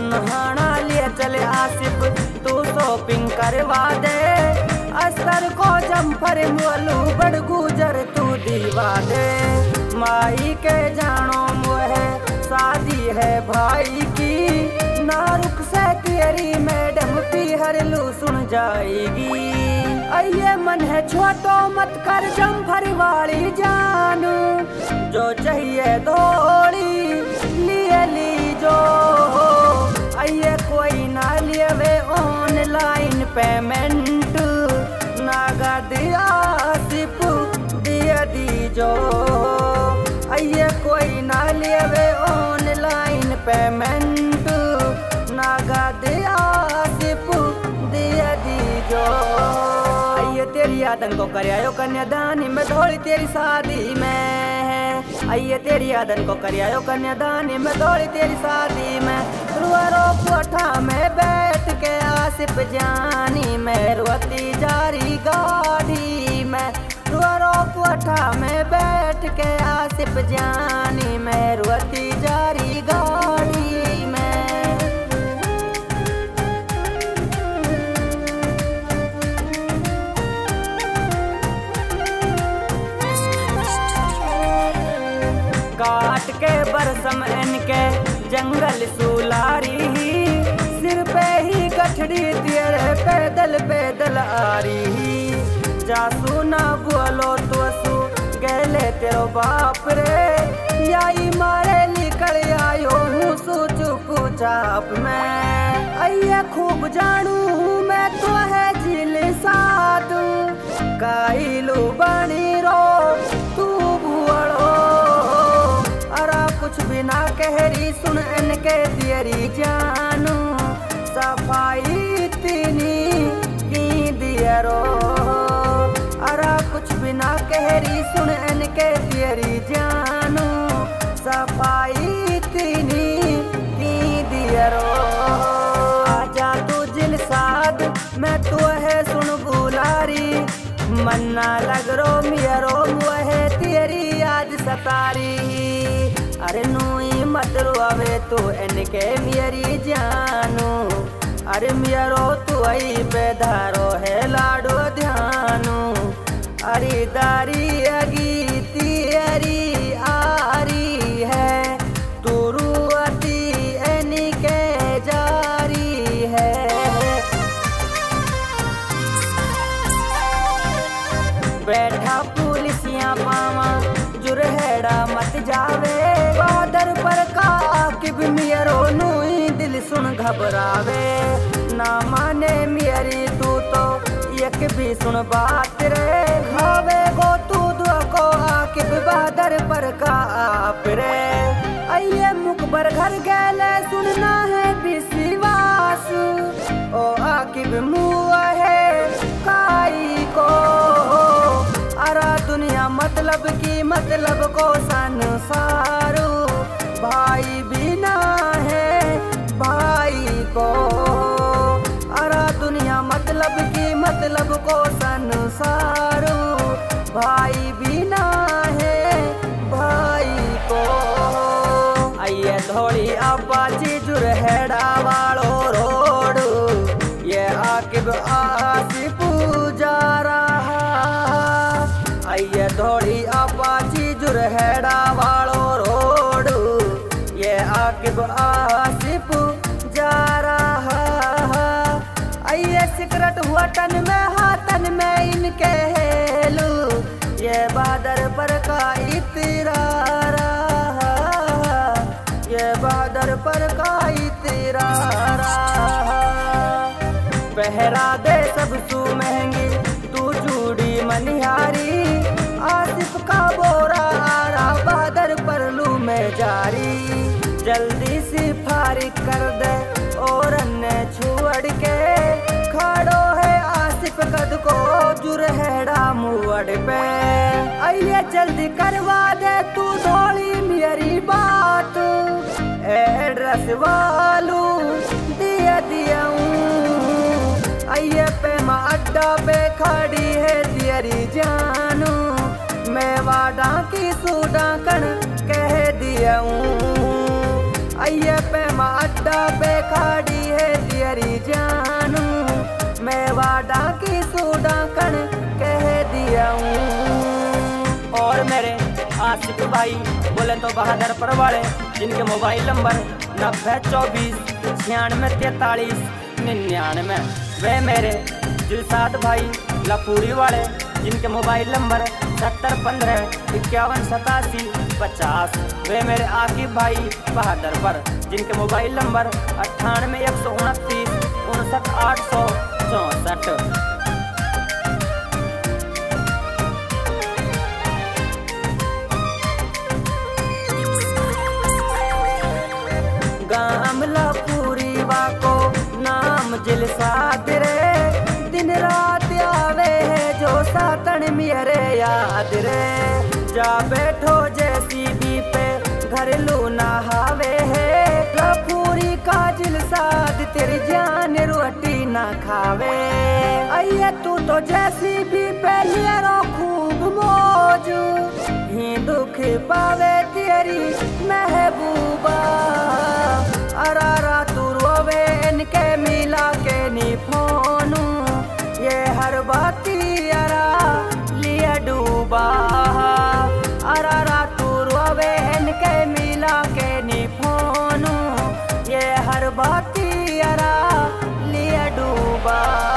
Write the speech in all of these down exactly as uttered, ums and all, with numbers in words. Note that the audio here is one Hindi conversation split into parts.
सुनहाना लिए चले आसिफ तू शॉपिंग करवा दे। अस्तर को जम्फर मोलू बड़ गुजर तू दीवा दे। माई के जानो मुहे शादी है भाई की ना रुक से तेरी मैडम पीहर लू सुन जाएगी। अये मन है छोटो मत कर जम्फर वाली जानू जो चाहिए दौड़ी लिए लीजो। अये कोई ना लिए वे ऑनलाइन पेमेंट नागा दिया सिप दिया दीजो। अये कोई ना लिए वे ऑनलाइन पेमेंट नागा दिया सिप दिया दीजो। तेरी यादन को करयायो कन्यादानी में धोली तेरी शादी में। आइए तेरी यादन को करयायो कन्यादानी में धोली तेरी शादी में। रुआरो कोठा में बैठ के आसिफ जानी में रुआती जारी गाड़ी में। रुआरो कोठा में बैठ के आसिफ जानी में रुआती जारी गाड़ी में। काट के बरसम इनके जंगल सुलारी सिर पे ही गठड़ी तेरे पैदल पैदल आ रही। जासू ना बोलो तो सू गले तेरो बाप रे याई मारे निकल आयो हूँ सो चुप चाप में। अये खूब जानू मैं तो है जिल साथ काइलू बनी रो तू भुअड़ो। कुछ बिना कहरी सुन इनके तेरी जानू सफाई तीनी की दियरो। अरा कुछ बिना कहरी सुन इनके तेरी जानू सफाई तीनी की दियरो। आजा तू जिल साद मैं तो है सुन बुलारी मन्ना लग रो मियरो मुहे तेरी याद सतारी। अरे नूई मत रुआवे तू इनके मेरी जानू। अरे मियरो तू आई बेधारो है लाडो ध्यानू। अरे दारी अगी तेरी आरी है तू रुआती इनके जारी है। बैठा पुलिसिया पावा जुरहेड़ा मत जावे। बादर पर का आकिब मियरो नूई दिल सुन घबरावे। ना माने मियरी तू तो एक भी सुन बात रे। खावे गो तू दो को आकिब बादर पर का आप रे। अये मुकबर घर गैले सुनना है विश्वास ओ आकिब मुआ है काई को। अरा दुनिया मतलब की मतलब को संसारू भाई बिना है भाई को। अरा दुनिया मतलब की मतलब को संसारू भाई बिना है भाई को। आइए धोड़ी अपाची जुरहेड़ा वालो रोड ये आकिब आसिफ जा रहा। आइए धोड़ी अपाची जुरहेड़ा वालो रोड ये आकिब आसिफ जा रहा। आइए सिगरेट हुआ टन में हाथन में इनके हेलू ये बादर पर का इतरार। ये बादर पर का इतरार। पहरा दे सब सू महंगी तू चूड़ी मनिहारी। आसिफ का बोरा आरा बादर पर लू में जारी। जल्दी सी फारिग कर दे और अन्य छुअड़ के खड़ो है आसिफ कद को जुरहेड़ा मुअड़ पे। आइए जल्दी करवा दे तू धोली मेरी बात। एड्रेस वालू दिया दिया आइए पे माँ अड्डा पे खड़ी है तेरी जानू। मैं वाडा की सूडा कण कह दिया हूँ। आइए पे माँ अड्डा पे खाड़ी है तेरी जानू, मैं वाडा की सूडाकन कह दिया हूँ। और मेरे आशिक भाई बोले तो बहादुर पर वाले, जिनके मोबाइल नंबर नब्बे चौबीस छियानवे तैतालीस निन्यानवे। वे मेरे दिलसाद भाई लपूरी वाले, जिनके मोबाइल नंबर सत्तर पंद्रह इक्यावन सतासी पचास। वे मेरे आकिब भाई बहादुर पर, जिनके मोबाइल नंबर अट्ठानवे एक सौ उनतीस उनसठ आठ सौ चौंसठ। गाम लपूरी वाको नाम जिलसाद रे, दिन रात आवे है जो सातन मेरे याद रे। जा बैठो जेसीबी पे घर लू नहावे है, लपूरी का जिलसाद तेरी जान रोटी ना खावे। अये तू तो जेसीबी पे लिया खूब मौज, ही दुख पावे तेरी महबूबा। अरारा तू रोवे इनके मिला के नी फोनू, ये हर बाती अरा लिया डूबा। अरारा तू रोवे इनके मिला के नी फोनू, ये हर बाती अरा लिया डूबा।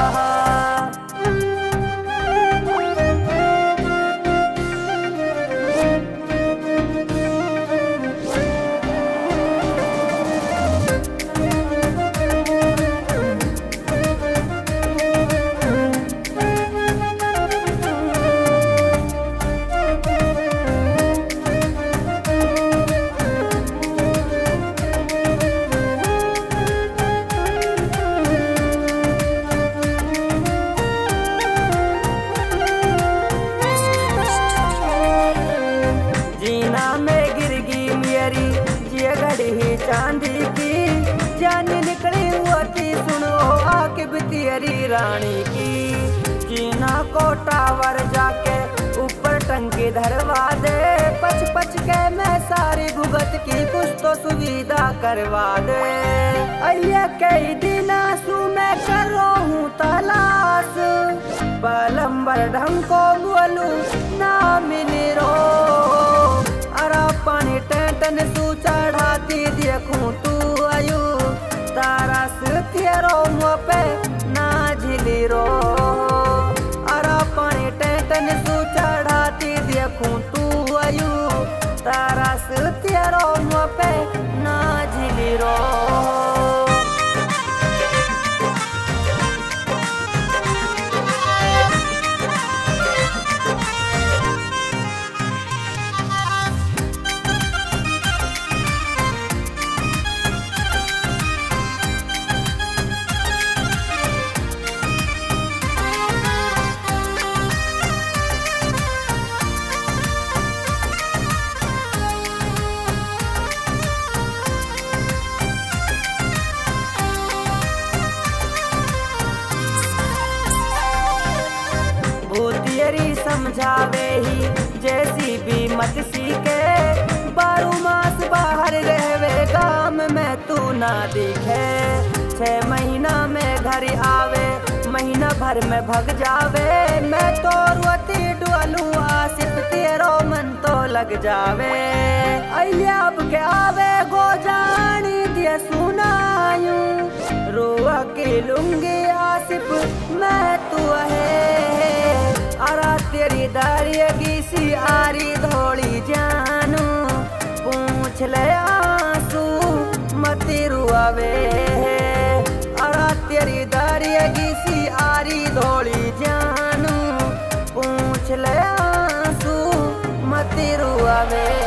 चांदी की जान निकली होती सुनो आकिब तेरी रानी की। जीना को टावर जाके ऊपर टंकी धरवा दे, पच पच के मैं सारी भुगत की कुछ तो सुविधा करवा दे। अये कई दिन सु मैं कर रो हूँ तलाश, पलम्बर ढंग को बोलू ना मिली रो। अरा पानी टेंटन सु चढ़ाती देखूं तू आयु, तारा सुथियरो मुँह पे ना झिली रो। अरा पानी टेंटन सु चढ़ाती देखूं तू आयु, तारा सुथियरो मुँह पे ना झिली रो। भूतियरी समझावे ही जैसी भी मत सीखे, बारू मास बाहर रहवे गाम में तू ना दिखे। छह महीना में घर आवे महीना भर में भग जावे, मैं तो रोती डुअलू आसिफ तेरो मन तो लग जावे। अया अब के आवे गो जानी दिया सुनायूं, रोआ के लूंगी आसिफ मैं तू है। अरा तेरी दारियगी सी आरी धोड़ी जानू, पूछ ले आंसू मती रुआवे। अरा तेरी दारियगी सी आरी धोड़ी जानू, पूछ ले आंसू मती रुआवे।